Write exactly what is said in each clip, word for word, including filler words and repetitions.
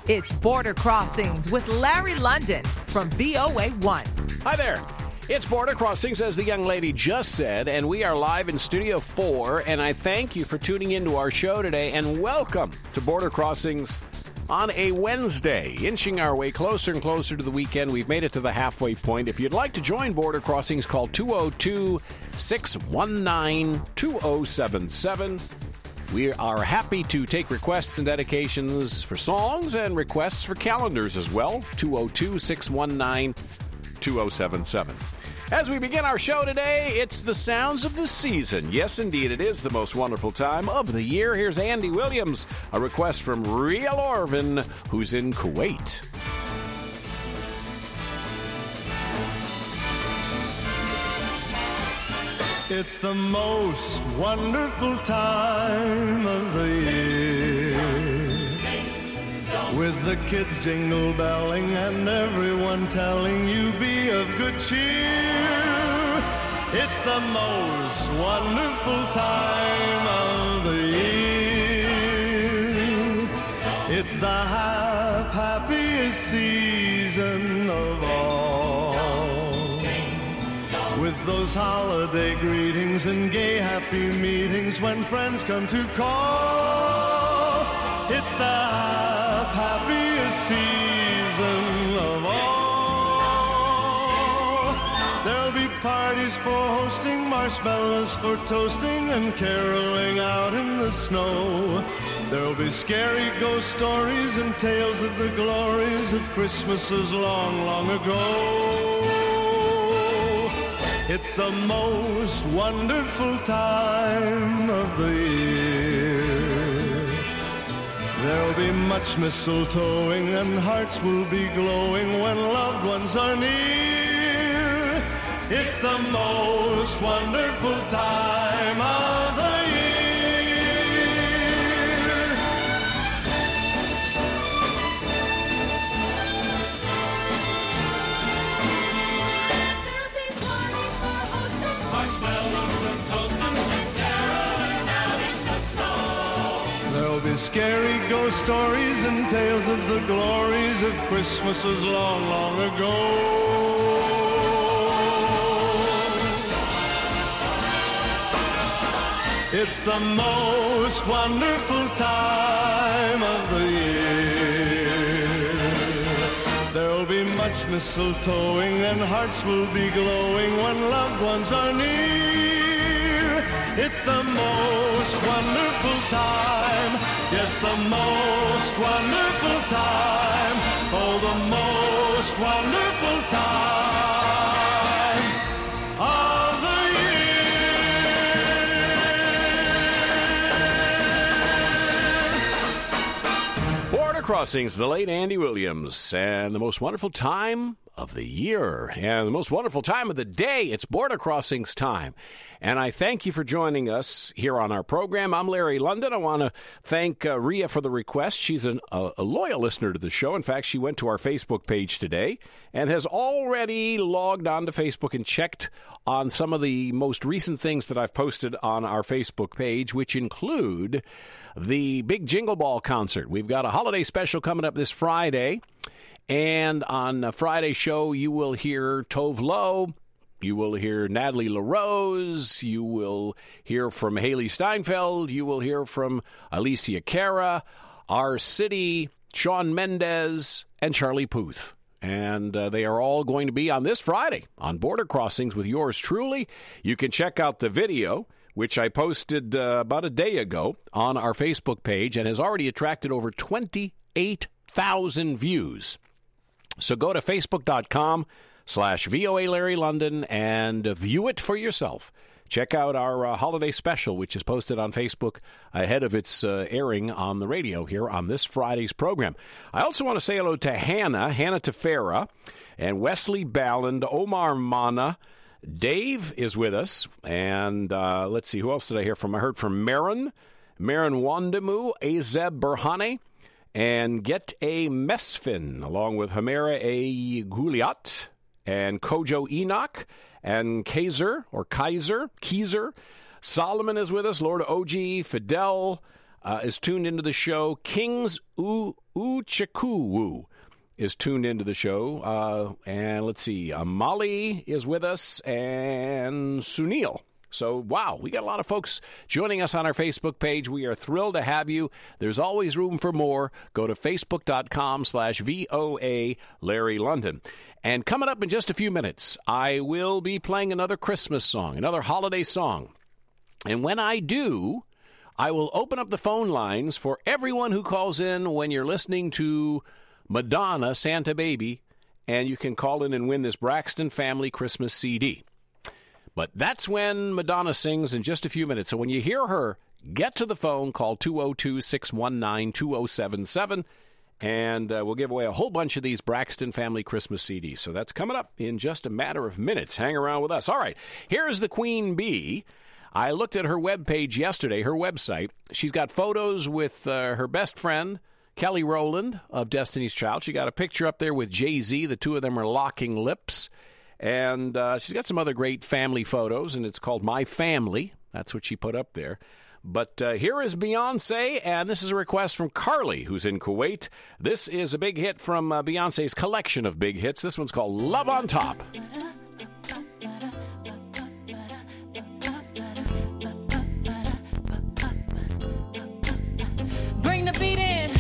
It's Border Crossings with Larry London from V O A one. Hi there. It's Border Crossings, as the young lady just said, and we are live in Studio four, and I thank you for tuning into our show today, and welcome to Border Crossings on a Wednesday, inching our way closer and closer to the weekend. We've made it to the halfway point. If you'd like to join Border Crossings, call two oh two, six one nine, two oh seven seven. We are happy to take requests and dedications for songs and requests for calendars as well. two oh two, six one nine, two oh seven seven. As we begin our show today, it's the sounds of the season. Yes, indeed, it is the most wonderful time of the year. Here's Andy Williams, a request from Riel Orvin, who's in Kuwait. It's the most wonderful time of the year, with the kids jingle belling and everyone telling you be of good cheer. It's the most wonderful time of the year. It's the hap- happiest season of all, with those holiday greetings and gay happy meetings when friends come to call. It's the happiest season of all. There'll be parties for hosting, marshmallows for toasting, and caroling out in the snow. There'll be scary ghost stories and tales of the glories of Christmases long, long ago. It's the most wonderful time of the year. There'll be much mistletoeing and hearts will be glowing when loved ones are near. It's the most wonderful time of the year. There'll be scary ghost stories and tales of the glories of Christmases long, long ago. It's the most wonderful time of the year. There'll be much mistletoeing and hearts will be glowing when loved ones are near. It's the most wonderful time, yes, the most wonderful time, oh, the most wonderful time of the year. Border Crossings, the late Andy Williams, and the most wonderful time of the year, and the most wonderful time of the day. It's Border Crossings time. And I thank you for joining us here on our program. I'm Larry London. I want to thank uh, Ria for the request. She's an, a, a loyal listener to the show. In fact, she went to our Facebook page today and has already logged on to Facebook and checked on some of the most recent things that I've posted on our Facebook page, which include the big Jingle Ball concert. We've got a holiday special coming up this Friday. And on a Friday show, you will hear Tove Lo. You will hear Natalie LaRose. You will hear from Haley Steinfeld. You will hear from Alicia Cara, R. City, Shawn Mendes, and Charlie Puth. And uh, they are all going to be on this Friday on Border Crossings with yours truly. You can check out the video, which I posted uh, about a day ago on our Facebook page and has already attracted over twenty-eight thousand views. So go to facebook.com slash VOA Larry London and view it for yourself. Check out our uh, holiday special, which is posted on Facebook ahead of its uh, airing on the radio here on this Friday's program. I also want to say hello to Hannah, Hannah Tefera, and Wesley Balland, Omar Mana. Dave is with us, and uh, let's see, who else did I hear from? I heard from Marin, Marin Wandamu, Azeb Berhane, and Get A Mesfin, along with Hamera A. Guliat, and Kojo Enoch, and Kaiser, or Kaiser, Kaiser. Solomon is with us, Lord O G, Fidel, uh, is tuned into the show. Kings U- Uchiku is tuned into the show. Uh, and let's see, uh, Molly is with us, and Sunil. So, wow, we got a lot of folks joining us on our Facebook page. We are thrilled to have you. There's always room for more. Go to facebook.com slash VOA Larry London. And coming up in just a few minutes, I will be playing another Christmas song, another holiday song. And when I do, I will open up the phone lines for everyone who calls in when you're listening to Madonna, Santa Baby, and you can call in and win this Braxton Family Christmas C D. But that's when Madonna sings in just a few minutes. So when you hear her, get to the phone, call two oh two, six one nine, two oh seven seven, and uh, we'll give away a whole bunch of these Braxton Family Christmas C Ds. So that's coming up in just a matter of minutes. Hang around with us. All right, here's the Queen Bee. I looked at her webpage yesterday, her website. She's got photos with uh, her best friend, Kelly Rowland of Destiny's Child. She got a picture up there with Jay-Z. The two of them are locking lips. And uh, she's got some other great family photos, and it's called My Family. That's what she put up there. But uh, here is Beyonce, and this is a request from Carly, who's in Kuwait. This is a big hit from uh, Beyonce's collection of big hits. This one's called Love on Top. Bring the beat in.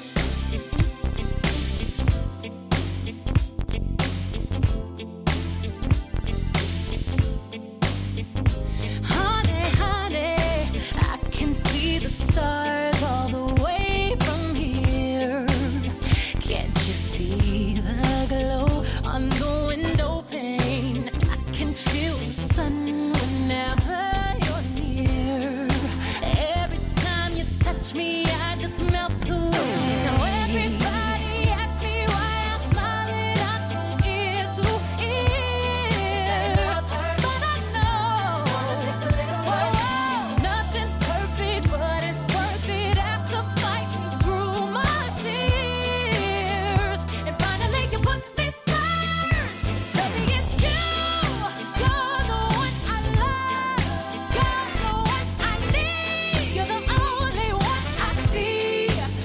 Stars all the way from here. Can't you see the glow on the window pane? I can feel the sun whenever you're near. Every time you touch me, I just melt away. Now everybody asks me why I'm smiling out from ear to ear, but I know whoa, nothing's perfect, but it's worth it after fighting through my tears. And finally you put me first. Baby, it's you. You're the one I love. You're the one I need. You're the only one I see.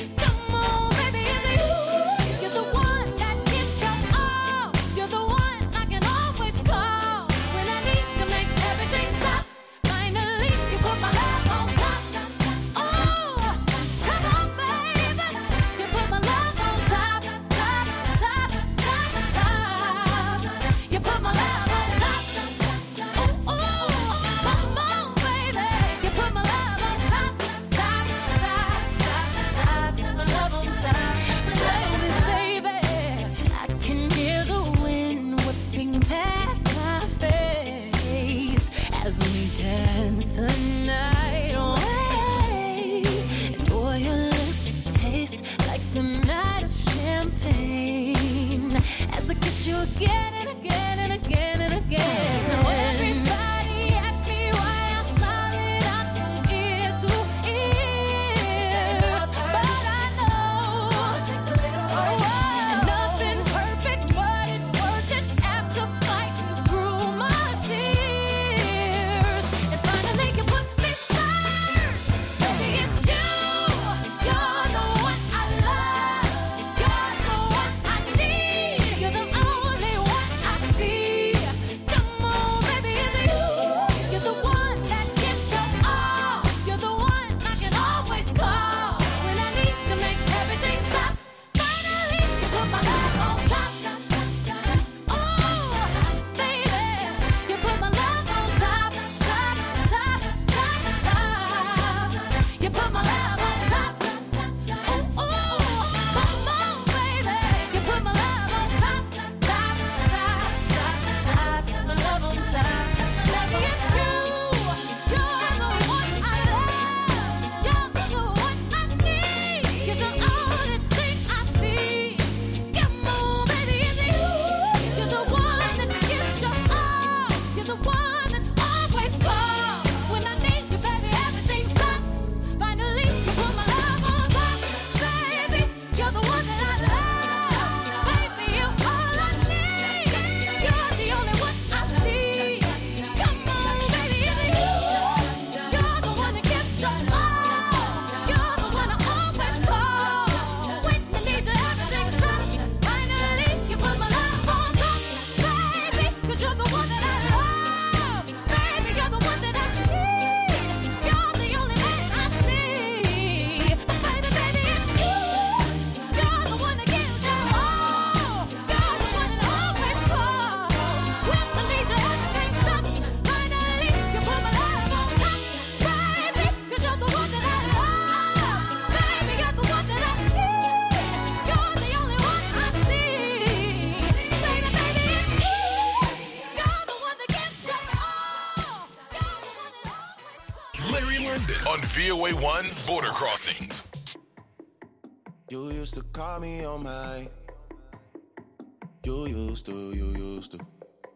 V O A one's Border Crossings. You used to call me on my. You used to, you used to.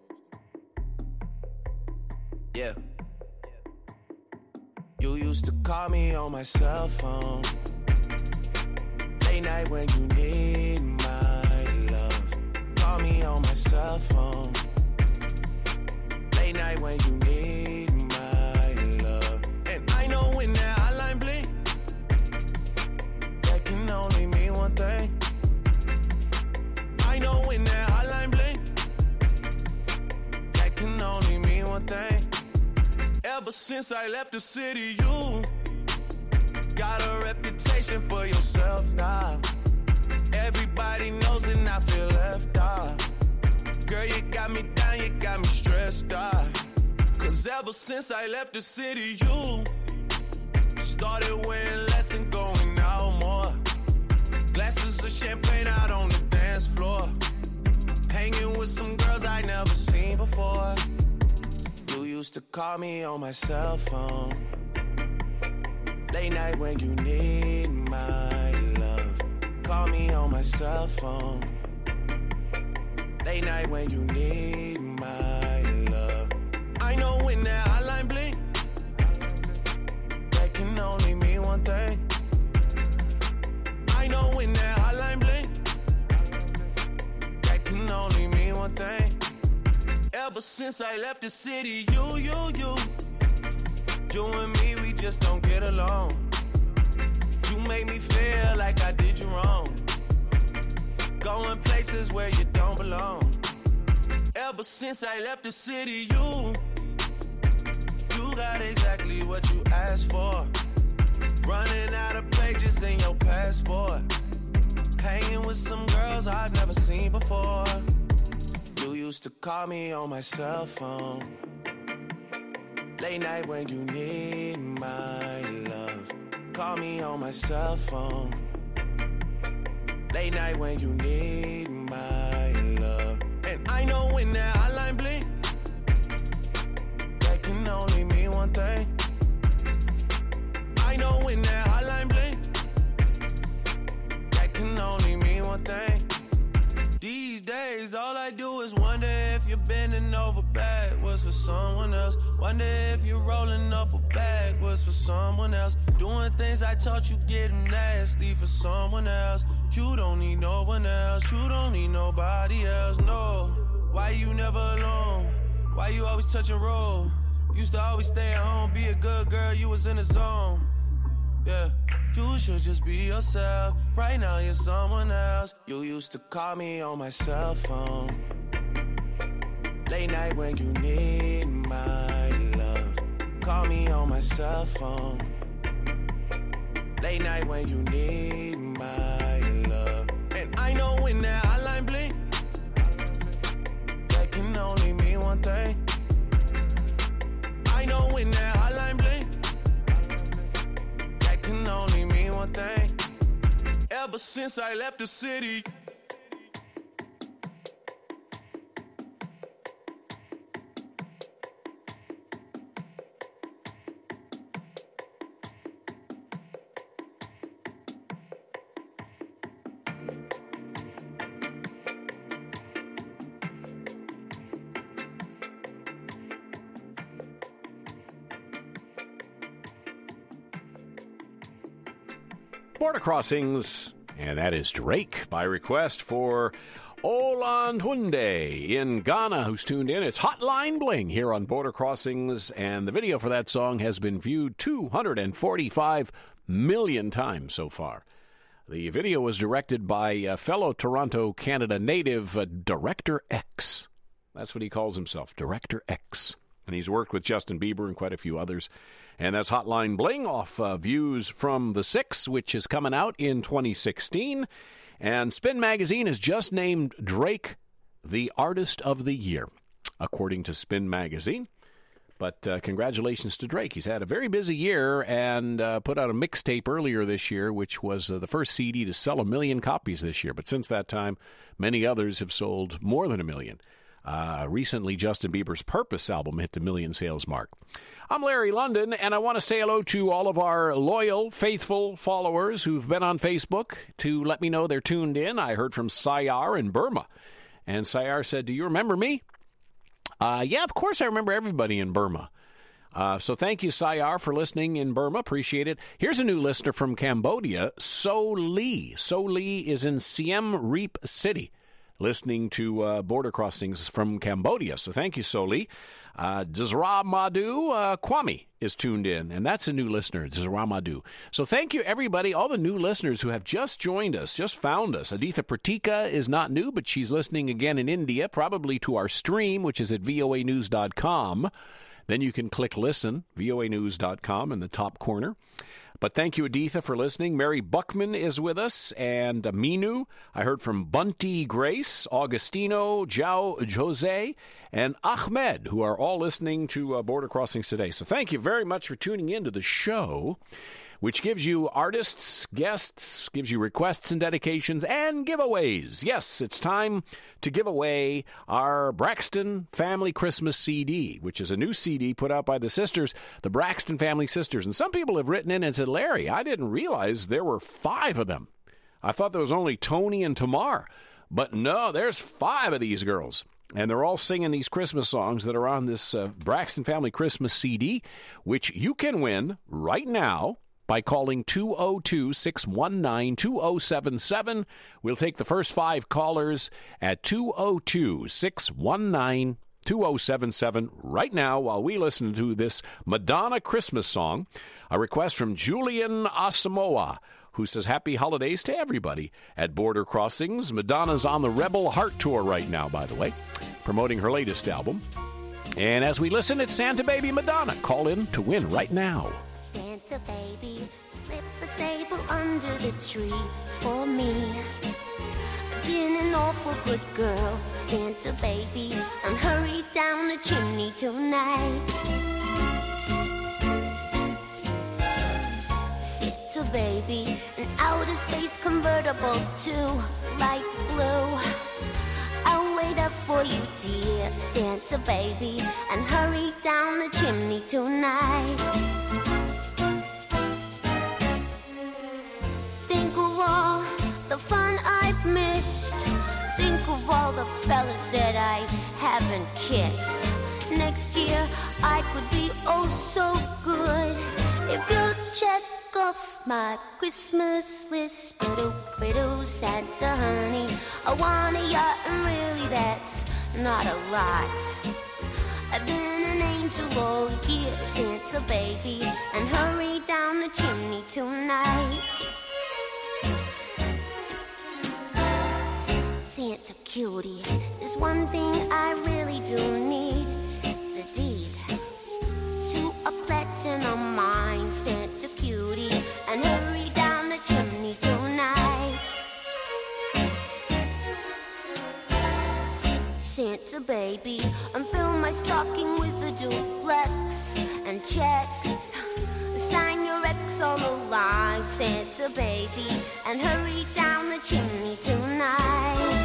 Yeah. You used to call me on my cell phone. Late night when you need my love. Call me on my cell phone. Late night when you need my love. And I know when that hotline blink, that can only mean one thing. I know when that hotline blink, that can only mean one thing. Ever since I left the city, you got a reputation for yourself now. Everybody knows and I feel left out. Girl, you got me down, you got me stressed out. Cause ever since I left the city, you started wearing less and going out more. Glasses of champagne out on the dance floor. Hanging with some girls I never seen before. You used to call me on my cell phone. Late night when you need my love. Call me on my cell phone. Late night when you need my love. I know when that hotline blink, that can only mean one thing. I know when that hotline blink, that can only mean one thing. Ever since I left the city, you, you, you, you and me, we just don't get along. You make me feel like I did you wrong. Going places where you don't belong. Ever since I left the city, you, you got exactly what you asked for. Running out of pages in your passport. Hanging with some girls I've never seen before. You used to call me on my cell phone. Late night when you need my love. Call me on my cell phone. Late night when you need my love. And I know when that hotline blink, that can only mean one thing. I know when that hotline blink, that can only mean one thing. These days, all I do is wonder if you're bending over backwards for someone else. Wonder if you're rolling up a backwards for someone else. Doing things I taught you getting nasty for someone else. You don't need no one else. You don't need nobody else, no. Why you never alone? Why you always touch and roll? Used to always stay at home, be a good girl, you was in the zone. Yeah. You should just be yourself. Right now you're someone else. You used to call me on my cell phone. Late night when you need my love. Call me on my cell phone. Late night when you need my love. And I know when that hotline blink, that can only mean one thing. I know when that hotline blink, that can only mean one thing. Ever since I left the city. Border Crossings, and that is Drake by request for Olandwunde in Ghana, who's tuned in. It's Hotline Bling here on Border Crossings, and the video for that song has been viewed two hundred forty-five million times so far. The video was directed by uh, fellow Toronto, Canada native uh, Director X. That's what he calls himself, Director X. And he's worked with Justin Bieber and quite a few others. And that's Hotline Bling off uh, Views from the Six, which is coming out in twenty sixteen. And Spin Magazine has just named Drake the Artist of the Year, according to Spin Magazine. But uh, congratulations to Drake. He's had a very busy year and uh, put out a mixtape earlier this year, which was uh, the first C D to sell a million copies this year. But since that time, many others have sold more than a million. Uh, recently, Justin Bieber's Purpose album hit the million sales mark. I'm Larry London, and I want to say hello to all of our loyal, faithful followers who've been on Facebook to let me know they're tuned in. I heard from Sayar in Burma, and Sayar said, do you remember me? Uh, yeah, of course I remember everybody in Burma. Uh, so thank you, Sayar, for listening in Burma. Appreciate it. Here's a new listener from Cambodia, So Lee. So Lee is in Siem Reap City, listening to uh, Border Crossings from Cambodia. So thank you, So Lee. Uh, Dzra Madhu uh, Kwame is tuned in, and that's a new listener, Dzra Madhu. So thank you, everybody, all the new listeners who have just joined us, just found us. Aditha Pratika is not new, but she's listening again in India, probably to our stream, which is at V O A news dot com. Then you can click listen, V O A news dot com in the top corner. But thank you, Aditha, for listening. Mary Buckman is with us, and uh, Minu. I heard from Bunty Grace, Augustino, Jao Jose, and Ahmed, who are all listening to uh, Border Crossings today. So thank you very much for tuning in to the show, which gives you artists, guests, gives you requests and dedications, and giveaways. Yes, it's time to give away our Braxton Family Christmas C D, which is a new C D put out by the sisters, the Braxton Family Sisters. And some people have written in and said, Larry, I didn't realize there were five of them. I thought there was only Tony and Tamar. But no, there's five of these girls. And they're all singing these Christmas songs that are on this uh, Braxton Family Christmas C D, which you can win right now by calling two oh two, six one nine, two oh seven seven. We'll take the first five callers at two oh two, six one nine, two oh seven seven right now while we listen to this Madonna Christmas song. A request from Julian Asamoah, who says happy holidays to everybody at Border Crossings. Madonna's on the Rebel Heart Tour right now, by the way, promoting her latest album. And as we listen, it's Santa Baby Madonna. Call in to win right now. Santa baby, slip a sable under the tree for me. Been an awful good girl, Santa baby, and hurry down the chimney tonight. Santa baby, an outer space convertible to light blue. I'll wait up for you, dear Santa baby, and hurry down the chimney tonight. Think of all the fun I've missed. Think of all the fellas that I haven't kissed. Next year I could be oh so good if you'll check off my Christmas list. Ba-do-ba-do, Santa honey, I want a yacht, and really that's not a lot. I've been an angel all year, Santa baby, and hurry down the chimney tonight. Santa cutie, there's one thing I really do need, the deed to a platinum mine, Santa cutie, and hurry down the chimney tonight. Santa baby, and fill my stocking with a duplex and checks. Sign your ex on the line, Santa baby, and hurry down the chimney tonight.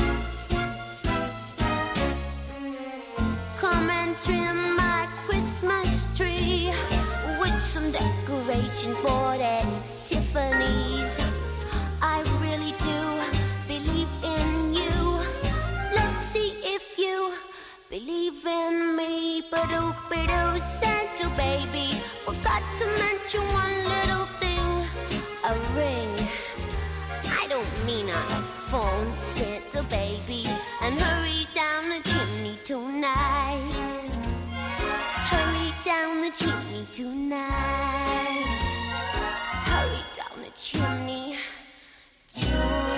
Come and trim my Christmas tree with some decorations bought at Tiffany's. I really do believe in you. Let's see if you believe in me. Ba-do-ba-do, Santa baby, forgot to mention one little thing, a ring. I don't mean on a phone, Santa baby, and hurry down the chimney tonight. Hurry down the chimney tonight. Hurry down the chimney tonight.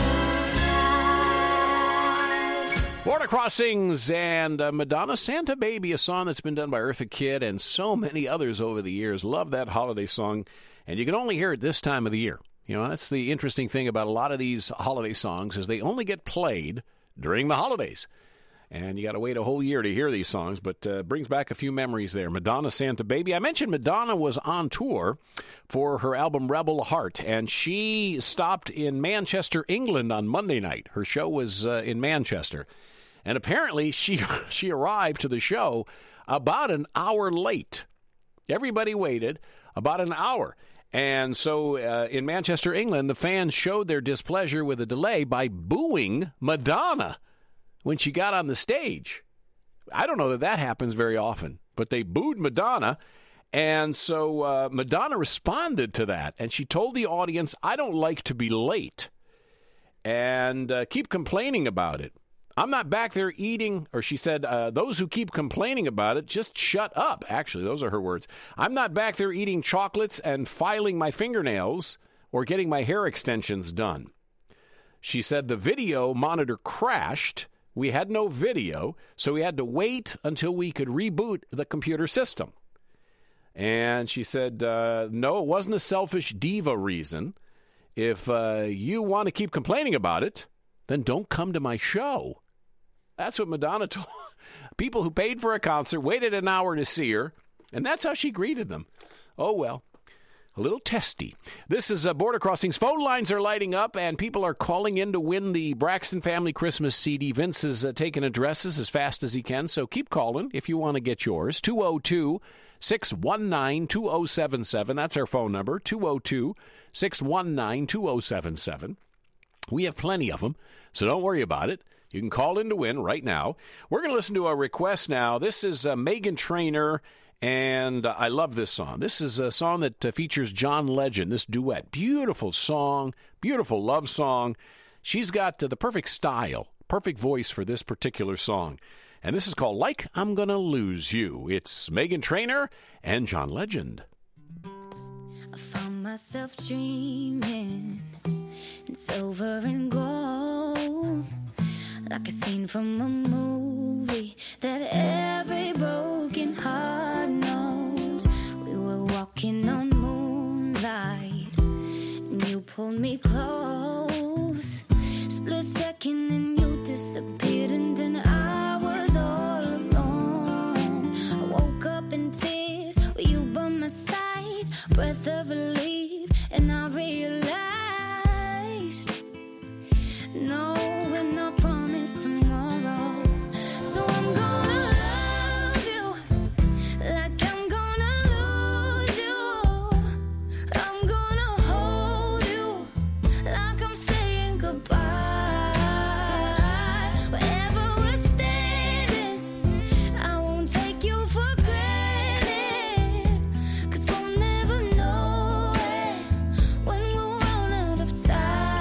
Border Crossings and uh, Madonna, Santa Baby, a song that's been done by Eartha Kitt and so many others over the years. Love that holiday song, and you can only hear it this time of the year. You know, that's the interesting thing about a lot of these holiday songs is they only get played during the holidays. And you got to wait a whole year to hear these songs, but uh, brings back a few memories there. Madonna, Santa Baby. I mentioned Madonna was on tour for her album Rebel Heart, and she stopped in Manchester, England on Monday night. Her show was uh, in Manchester. And apparently she she arrived to the show about an hour late. Everybody waited about an hour. And so uh, in Manchester, England, the fans showed their displeasure with the delay by booing Madonna when she got on the stage. I don't know that that happens very often, but they booed Madonna. And so uh, Madonna responded to that, and she told the audience, I don't like to be late, and uh, keep complaining about it. I'm not back there eating, or she said, uh, those who keep complaining about it, just shut up. Actually, those are her words. I'm not back there eating chocolates and filing my fingernails or getting my hair extensions done. She said the video monitor crashed. We had no video, so we had to wait until we could reboot the computer system. And she said, uh, no, it wasn't a selfish diva reason. If uh, you want to keep complaining about it, then don't come to my show. That's what Madonna told people who paid for a concert, waited an hour to see her, and that's how she greeted them. Oh, well, a little testy. This is uh, Border Crossings. Phone lines are lighting up, and people are calling in to win the Braxton Family Christmas C D. Vince is uh, taking addresses as fast as he can, so keep calling if you want to get yours. two oh two, six one nine, two oh seven seven. That's our phone number, two oh two, six one nine, two oh seven seven. We have plenty of them, so don't worry about it. You can call in to win right now. We're going to listen to a request now. This is uh, Meghan Trainor, and uh, I love this song. This is a song that uh, features John Legend, this duet. Beautiful song, beautiful love song. She's got uh, the perfect style, perfect voice for this particular song. And this is called Like I'm Gonna Lose You. It's Meghan Trainor and John Legend. I found myself dreaming in silver and gold, like a scene from a movie that every broken heart knows. We were walking on moonlight, and you pulled me close. Split second and you disappeared, and then I was all alone. I woke up in tears with you by my side, breath of relief, and I realized no, we're not promised tomorrow. So I'm gonna love you like I'm gonna lose you. I'm gonna hold you like I'm saying goodbye. Wherever we're standing, I won't take you for granted, 'cause we'll never know it when we'll run out of time.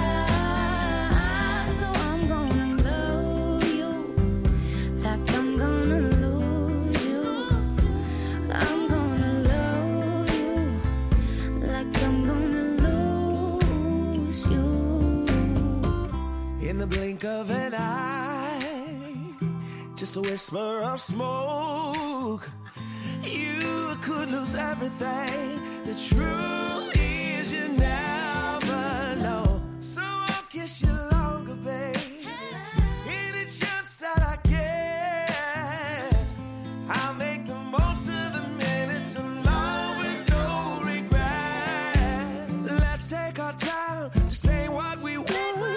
In the blink of an eye, just a whisper of smoke, you could lose everything. The truth is you never know. So I'll kiss you longer, babe. Any chance that I get, I'll make the most of the minutes alone with no regrets. Let's take our time to say what we want.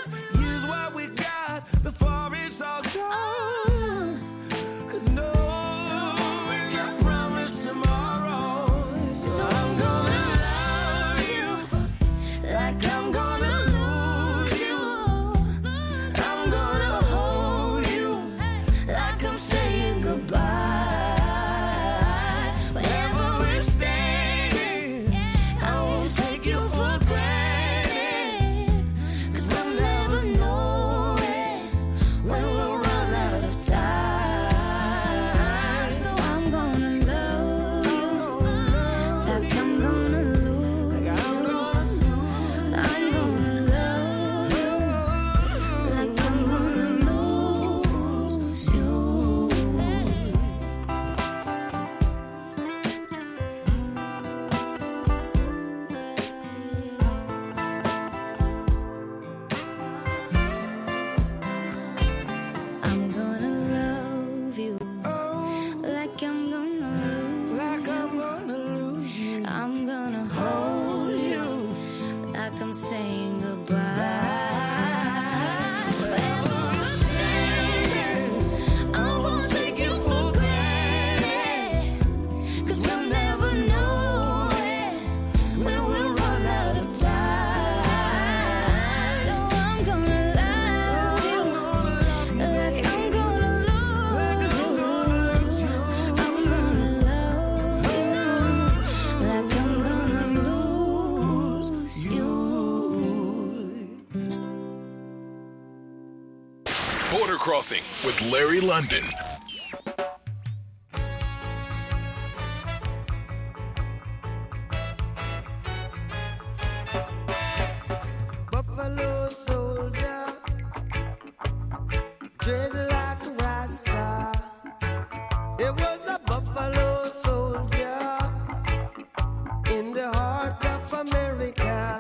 Before it's all gone, 'cause no, we're not promised tomorrow. So I'm gonna love you like I'm gonna lose you. I'm gonna hold you like I'm saying goodbye. Wherever we're standing, I won't take you for granted, Border Crossings with Larry London. Buffalo soldier, dreadlock rasta. It was a buffalo soldier in the heart of America,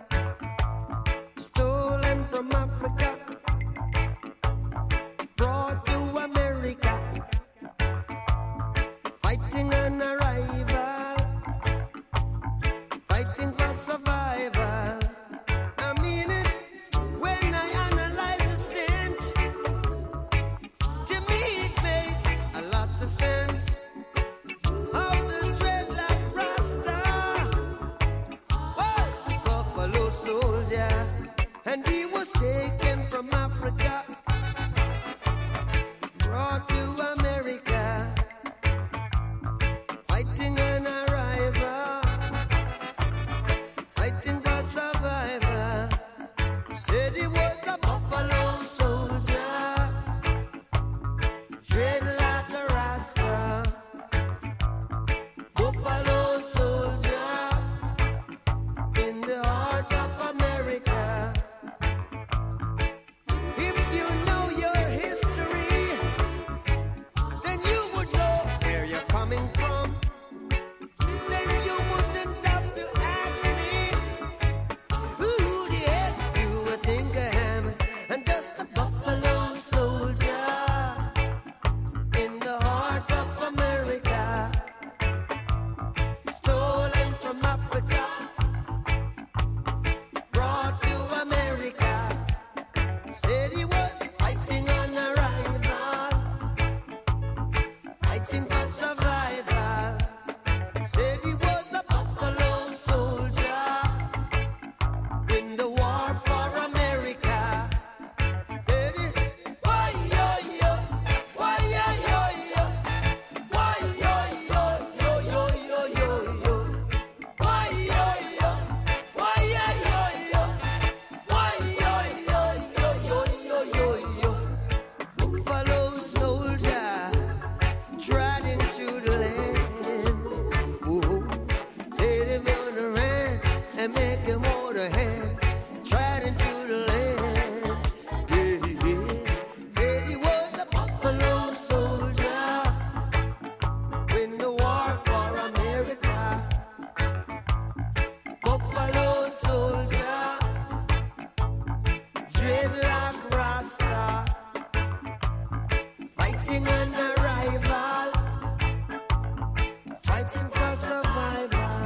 stolen from Africa, brought to America, fighting an arrival, fighting for survival. I mean it when I analyze the stench. To me it makes a lot of sense. Of the dreadlock rasta was a buffalo soldier, and he was taken from Africa, brought to America, fighting an arrival, fighting for survival. Said he was a buffalo soldier, dreadlock rasta, buffalo soldier in the heart of America. If you know your history, then you would know where you're coming from. Then you wouldn't have to ask me who the heck you would think I am. And just a buffalo soldier in the heart of America, stolen from Africa, brought to America. Said he was fighting on arrival, fighting for survival. Said he was a buffalo soldier in the war for America. Said he, why yo yo, why yo yo yo, why yo yo yo yo yo yo yo, why yo yo, why yo yo yo, why yo yo yo yo yo yo yo. Buffalo soldier trod into the land. Whoa. Said him on the land and make him hold a hand. Trod into the land. Yeah, yeah. Said he was a buffalo soldier in the war for America. Buffalo soldier, dreadlock rasta, fighting an arrival, fighting for survival,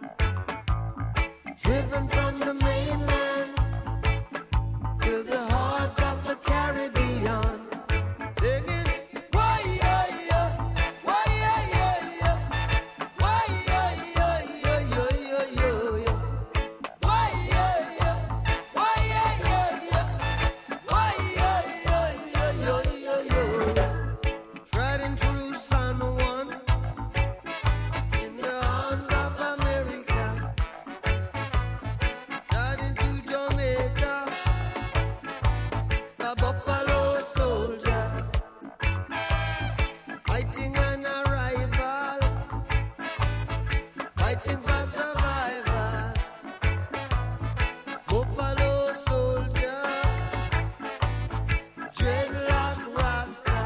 driven from the mainland to the heart of the Caribbean, singing, why yo yo, why yo yo yo, why yo yo yo yo yo yo yo, why yo yo, why yo yo yo, why yo yo yo yo yo yo. Treading through San Juan in the arms of America, treading through Jamaica, a buffalo soldier, fighting an arrival, fighting for survival. Buffalo soldier, dreadlock rasta.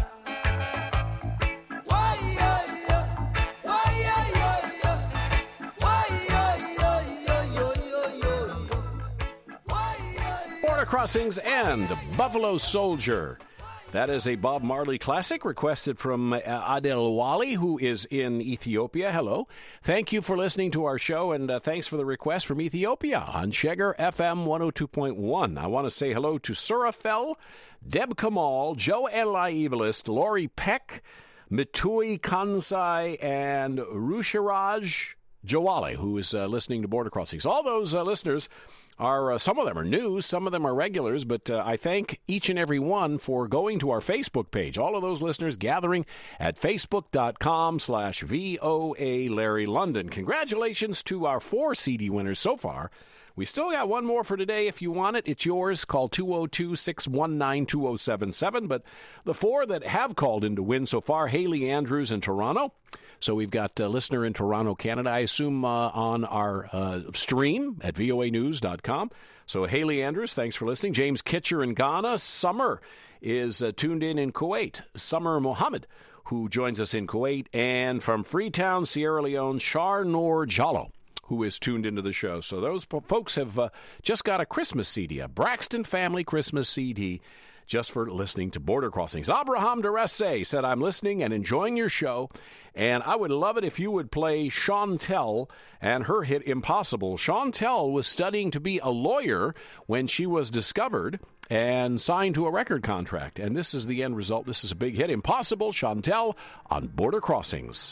Why yo yo, why yo yo yo, why yo yo yo yo yo yo yo, why yo yo. Border Crossings and Buffalo Soldier. That is a Bob Marley classic requested from uh, Adel Wali, who is in Ethiopia. Hello. Thank you for listening to our show, and uh, thanks for the request from Ethiopia on Chegar F M one oh two point one. I want to say hello to Surafel, Deb Kamal, Joe Eli Evilist, Lori Peck, Mitui Kansai, and Rusharaj Jawali, who is uh, listening to Border Crossings. All those uh, listeners are, uh, some of them are new, some of them are regulars, but uh, I thank each and every one for going to our Facebook page. All of those listeners gathering at facebook.com slash VOA Larry London. Congratulations to our four C D winners so far. We still got one more for today if you want it. It's yours. Call two oh two, six one nine, two oh seven seven. But the four that have called in to win so far, Haley Andrews in Toronto. So we've got a listener in Toronto, Canada, I assume uh, on our uh, stream at V O A news dot com. So Haley Andrews, thanks for listening. James Kitcher in Ghana. Summer is uh, tuned in in Kuwait. Summer Mohammed, who joins us in Kuwait. And from Freetown, Sierra Leone, Shar Noor Jallo, who is tuned into the show. So those po- folks have uh, just got a Christmas C D, a Braxton Family Christmas C D, just for listening to Border Crossings. Abraham Deresse said, I'm listening and enjoying your show, and I would love it if you would play Chantel and her hit Impossible. Chantel was studying to be a lawyer when she was discovered and signed to a record contract. And this is the end result. This is a big hit. Impossible, Chantel on Border Crossings.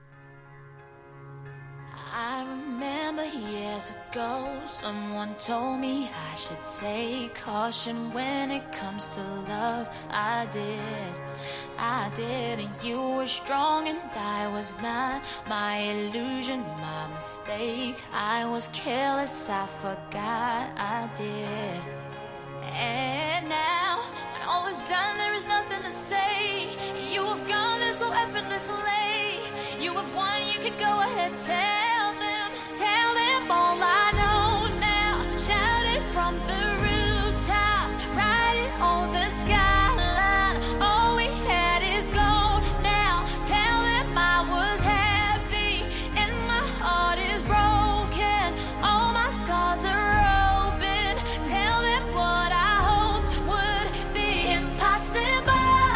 I remember years ago, someone told me I should take caution when it comes to love. I did, I did, and you were strong and I was not. My illusion, my mistake. I was careless, I forgot I did. And now, when all is done, there is nothing to say. You have gone there so effortlessly. You have won, you can go ahead, tell them, tell them all I know now. Shout it from the rooftops, write it on the skyline. All we had is gold now. Tell them I was happy and my heart is broken. All my scars are open. Tell them what I hoped would be impossible.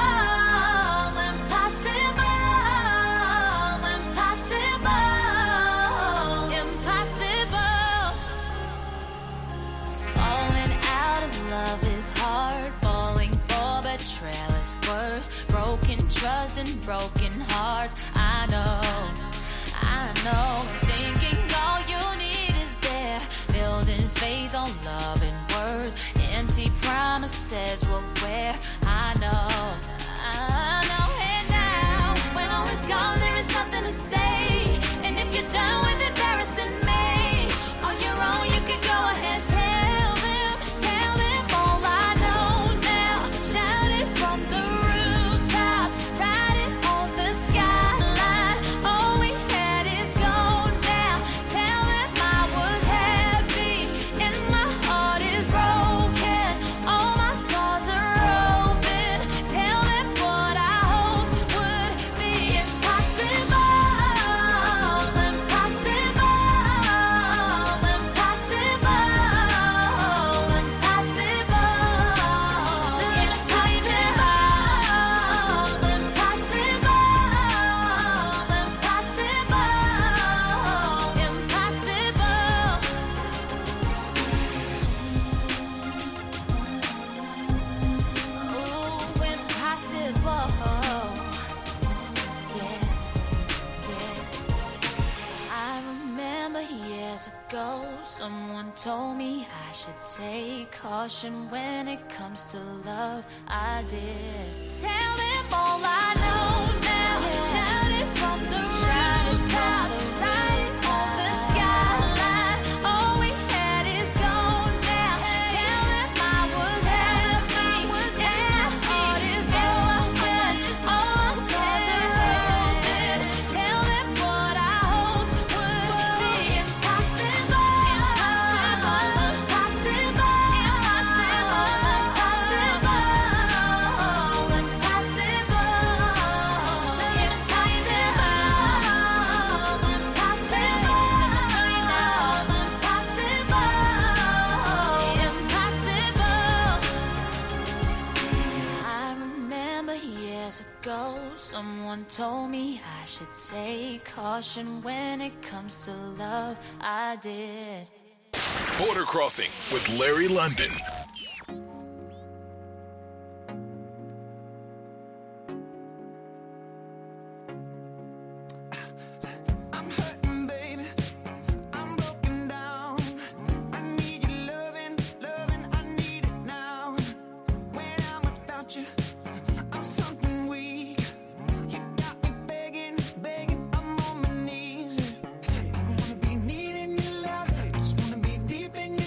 Trust and broken hearts. I know, I know. Thinking all you need is there. Building faith on love and words. Empty promises will wear. I know, I know. And now, when all is gone, there is nothing to say. And if you're done with embarrassing me, on your own you can go ahead. Tell them, tell them all I know now. Shout it from the told me I should take caution when it comes to love. I did. Tell them all I know now. Yeah. Shout it from the rooftops, right on the skyline. All we had is gone now. Tell them I was happy and my heart is broken. All my scars are open. Tell them what I hoped would be impossible. Someone told me I should take caution when it comes to love. I did. Border Crossings with Larry London. Deep in your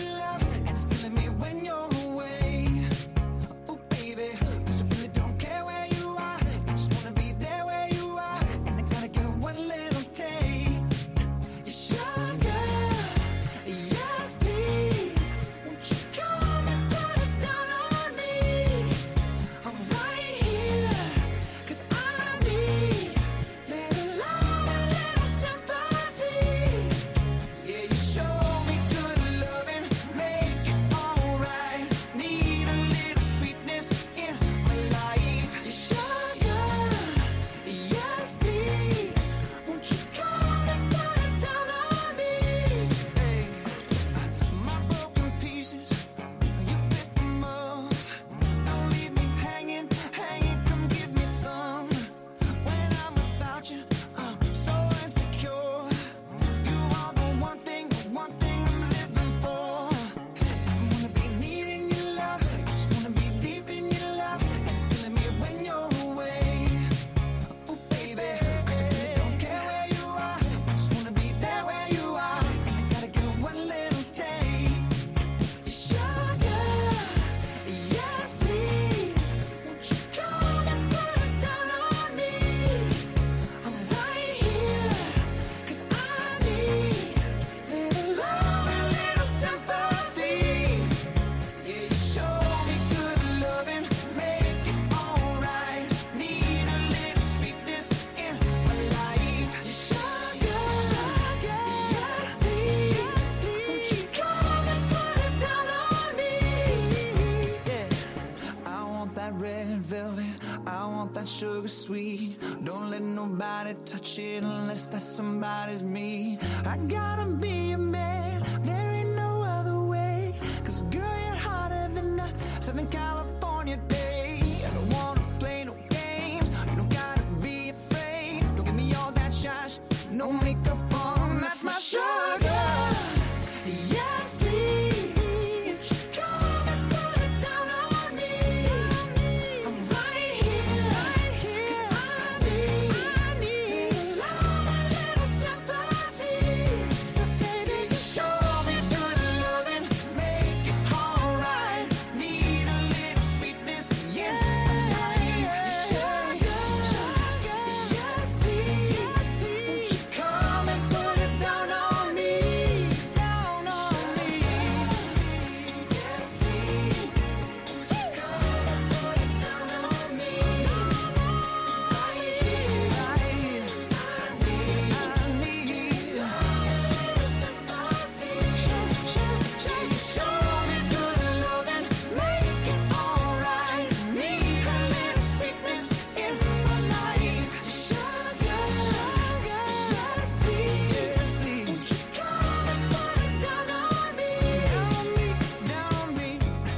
sugar sweet. Don't let nobody touch it unless that somebody's me. I gotta be a man, there ain't no other way. Cause girl, you're hotter than a Southern California day. I don't wanna play no games, you don't gotta be afraid. Don't give me all that shy, no makeup on, that's my sugar. Yes, please, come and put it down on me. I'm right here, right here, 'cause I need, I need a lot, a little sympathy. So baby, just show me good loving, make it alright. Need a little sweetness in my life. Sugar, sugar, yes, please, won't you come and put it down on me, down on me. Yes, please, won't you come and put it down on me. Right here, right here, I need, I need a little sympathy. Show me good loving, make it alright. Need a little sweetness in my life. Sugar, sugar, yes, please, won't you come and put it down on me, down on me, down on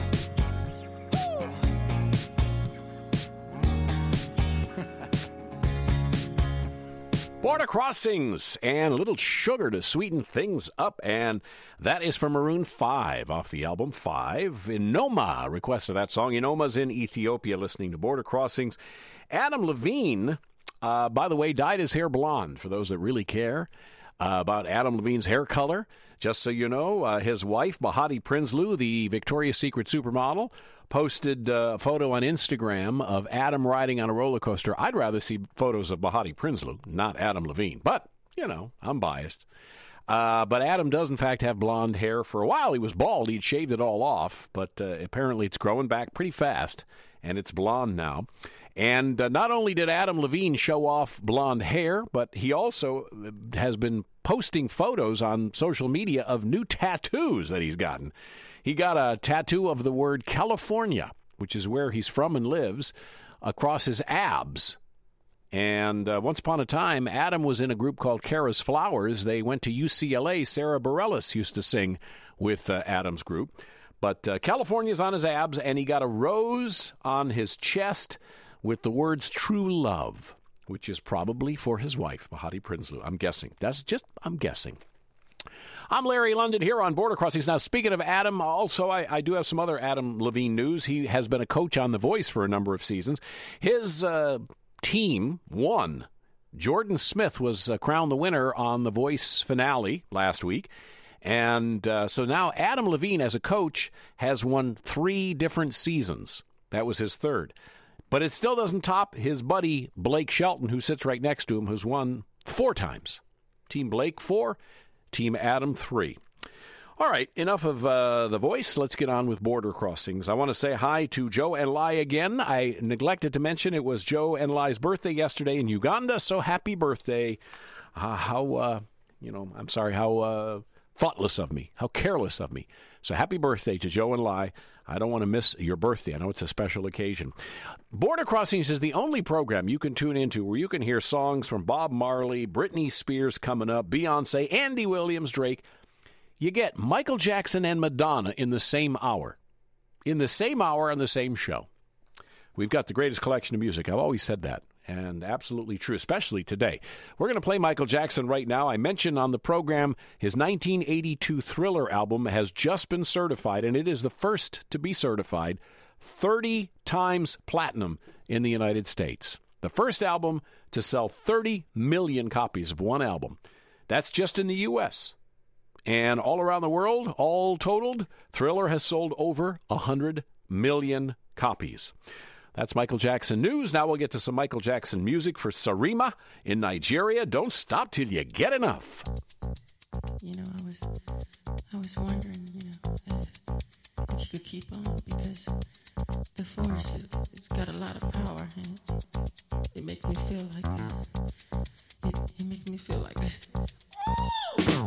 Border Crossings and a little sugar to sweeten things up. And that is from Maroon five off the album Five. Inoma requested that song. Inoma's in Ethiopia listening to Border Crossings. Adam Levine, uh, by the way, dyed his hair blonde, for those that really care uh, about Adam Levine's hair color. Just so you know, uh, his wife, Bahati Prinsloo, the Victoria's Secret supermodel, posted uh, a photo on Instagram of Adam riding on a roller coaster. I'd rather see photos of Bahati Prinsloo, not Adam Levine. But, you know, I'm biased. Uh, but Adam does, in fact, have blonde hair. For a while, he was bald. He'd shaved it all off. But uh, apparently it's growing back pretty fast, and it's blonde now. And uh, not only did Adam Levine show off blonde hair, but he also has been posting photos on social media of new tattoos that he's gotten. He got a tattoo of the word California, which is where he's from and lives, across his abs. And uh, once upon a time, Adam was in a group called Kara's Flowers. They went to U C L A. Sarah Bareilles used to sing with uh, Adam's group. But uh, California's on his abs, and he got a rose on his chest with the words true love, which is probably for his wife, Bahati Prinsloo. I'm guessing. That's just, I'm guessing. I'm Larry London here on Border Crossings. Now, speaking of Adam, also, I, I do have some other Adam Levine news. He has been a coach on The Voice for a number of seasons. His uh, team won. Jordan Smith was uh, crowned the winner on The Voice finale last week. And uh, so now Adam Levine, as a coach, has won three different seasons. That was his third. But it still doesn't top his buddy Blake Shelton, who sits right next to him, who's won four times. Team Blake, four. Team Adam, three. All right, enough of uh, The Voice. Let's get on with Border Crossings. I want to say hi to Joe and Lai again. I neglected to mention it was Joe and Lai's birthday yesterday in Uganda, so happy birthday. Uh, how, uh, you know, I'm sorry, how uh, thoughtless of me, how careless of me. So happy birthday to Joe and Lai. I don't want to miss your birthday. I know it's a special occasion. Border Crossings is the only program you can tune into where you can hear songs from Bob Marley, Britney Spears coming up, Beyonce, Andy Williams, Drake. You get Michael Jackson and Madonna in the same hour. In the same hour on the same show. We've got the greatest collection of music. I've always said that. And absolutely true, especially today. We're going to play Michael Jackson right now. I mentioned on the program his nineteen eighty-two Thriller album has just been certified, and it is the first to be certified thirty times platinum in the United States. The first album to sell thirty million copies of one album. That's just in the U S And all around the world, all totaled, Thriller has sold over one hundred million copies. That's Michael Jackson news. Now we'll get to some Michael Jackson music for Sarima in Nigeria. Don't stop till you get enough. You know, I was, I was wondering, you know, if, if you could keep on, because the force, it, it's got a lot of power, and it makes me feel like, uh, it, it makes me feel like, oh!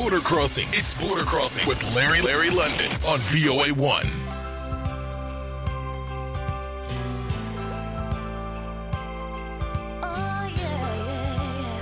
Border Crossing. It's Border Crossing with Larry Larry London on V O A one. Oh, yeah, yeah,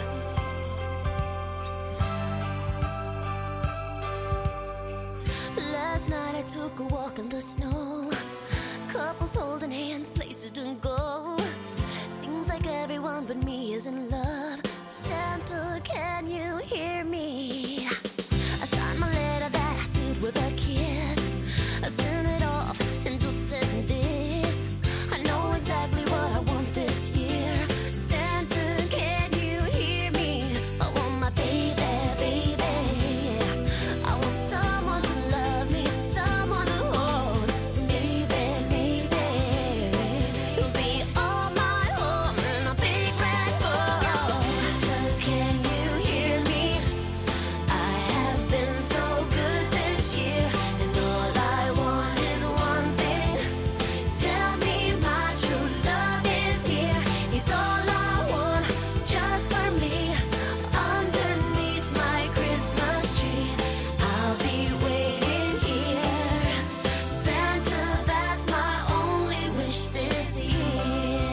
yeah. Last night I took a walk in the snow. Couples holding hands, places to go. Seems like everyone but me is in love. Santa, can you hear me? I signed my letter that I sealed with a kiss. I sent it off and just said this. I know exactly what I want this year. Santa, can you hear me? I want my baby, baby. I want someone to love me, someone to hold. Maybe, maybe you'll be all my home in a big red bowl. Santa, can you hear me? I have been so good this year, and all I want is one thing. Tell me my true love is here. He's all I want, just for me. Underneath my Christmas tree, I'll be waiting here. Santa, that's my only wish this year.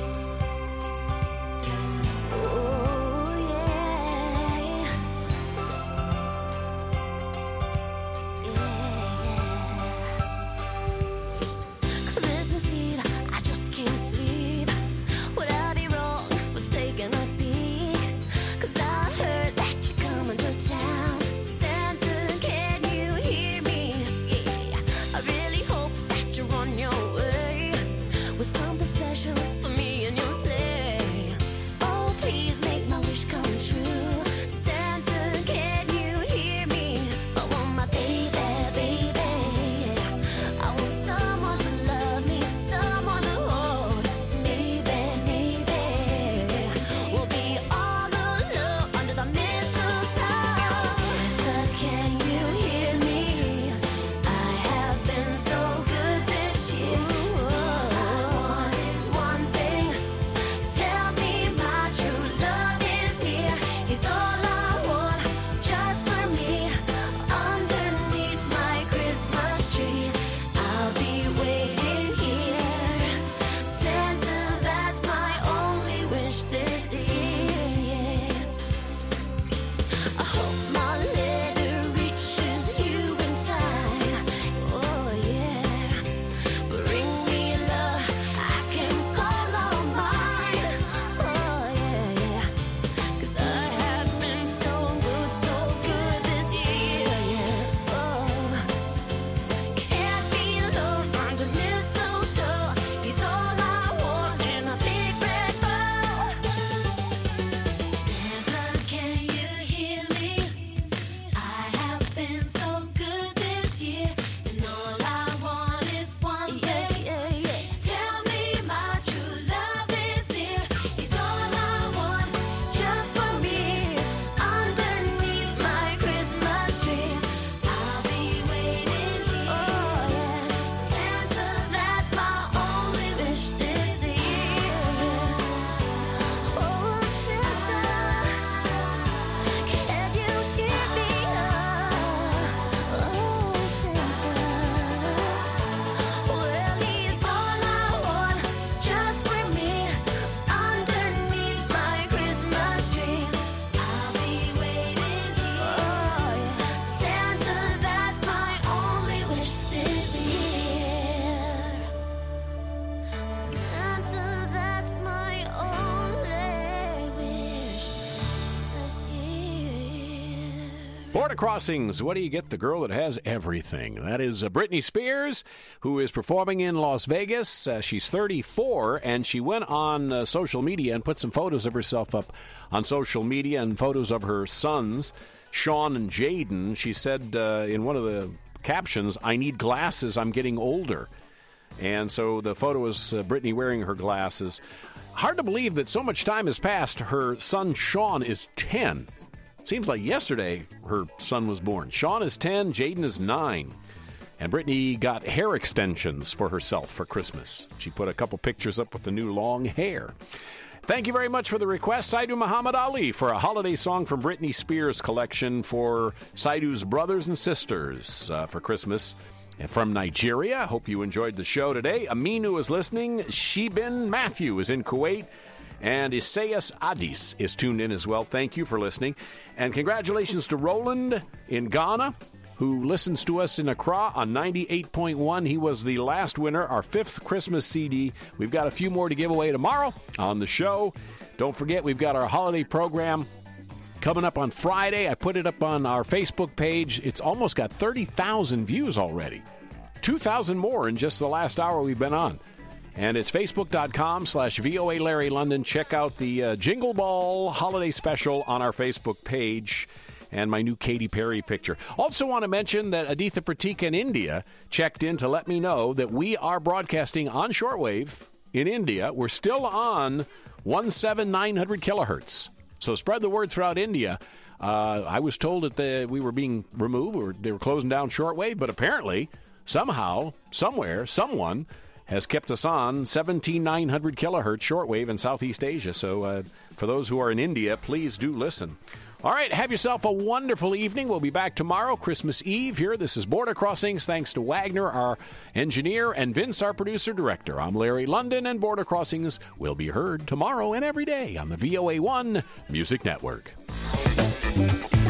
Oh, yeah. Christmas Eve, I just can't sleep. Would I be wrong for taking a peek? 'Cause I heard that you're coming to town. Santa, can you hear me? Yeah, I really hope that you're on your way with something special for me and your sleigh. Oh, please make my wish come true. Santa, can you hear me? I want my baby, baby. I want someone to love me, someone to hold. Maybe, maybe we'll be all alone under the mistletoe. Santa, can you hear me? I have been so good this year. All I want is one thing. Tell me my true love is here. He's all I want, just for me. Underneath my Christmas tree, I'll be waiting here. Santa, that's my only wish this year. I hope my letter reaches you in time. Oh, yeah. Bring me love I can call all mine. Oh, yeah, yeah. 'Cause I have been so good, so good this year. Yeah. Oh, can't be alone under mistletoe. He's all I want in a big red bowl. Santa, can you hear me? I have been so good this year, and all I want is one thing. Tell me my true love is near. He's all I want, just for me. Underneath my Christmas tree, I'll be waiting here. Oh, yeah. Santa, that's my only wish this year. Oh, Santa, can you hear me? Oh, Santa, well, he's all I want, just for me. Underneath my Christmas tree, I'll be waiting here. Oh, yeah. Santa, that's my only wish this year. Santa, that's my only wish this year. Border Crossings, what do you get? The girl that has everything. That is uh, Britney Spears, who is performing in Las Vegas. Uh, she's thirty-four, and she went on uh, social media and put some photos of herself up on social media and photos of her sons, Sean and Jaden. She said uh, in one of the captions, "I need glasses, I'm getting older." And so the photo is uh, Britney wearing her glasses. Hard to believe that so much time has passed. Her son, Sean, is ten. Seems like yesterday her son was born. Sean is ten, Jaden is nine. And Britney got hair extensions for herself for Christmas. She put a couple pictures up with the new long hair. Thank you very much for the request, Saidu Muhammad Ali, for a holiday song from Britney Spears' collection for Saidu's brothers and sisters uh, for Christmas. From Nigeria, hope you enjoyed the show today. Aminu is listening. Shebin Matthew is in Kuwait. And Isaias Adis is tuned in as well. Thank you for listening. And congratulations to Roland in Ghana, who listens to us in Accra on ninety-eight point one. He was the last winner, our fifth Christmas C D. We've got a few more to give away tomorrow on the show. Don't forget, we've got our holiday program coming up on Friday. I put it up on our Facebook page. It's almost got thirty thousand views already. two thousand more in just the last hour we've been on. And it's facebook.com slash VOA Larry London. Check out the uh, Jingle Ball holiday special on our Facebook page and my new Katy Perry picture. Also want to mention that Aditha Pratik in India checked in to let me know that we are broadcasting on shortwave in India. We're still on seventeen nine hundred kilohertz. So spread the word throughout India. Uh, I was told that the, we were being removed, or they were closing down shortwave, but apparently, somehow, somewhere, someone has kept us on seventeen nine hundred kilohertz shortwave in Southeast Asia. So uh, for those who are in India, please do listen. All right, have yourself a wonderful evening. We'll be back tomorrow, Christmas Eve here. This is Border Crossings. Thanks to Wagner, our engineer, and Vince, our producer-director. I'm Larry London, and Border Crossings will be heard tomorrow and every day on the V O A one Music Network.